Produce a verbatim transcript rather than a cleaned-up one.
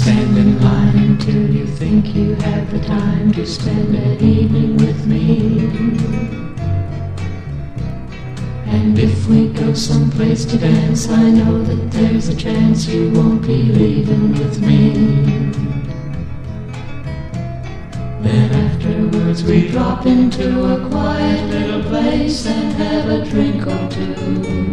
stand in line until you think you have the time to spend an evening with me. And if we go someplace to dance, I know that there's a chance you won't be leaving with me. Then afterwards we drop into a quiet little place and have a drink or two.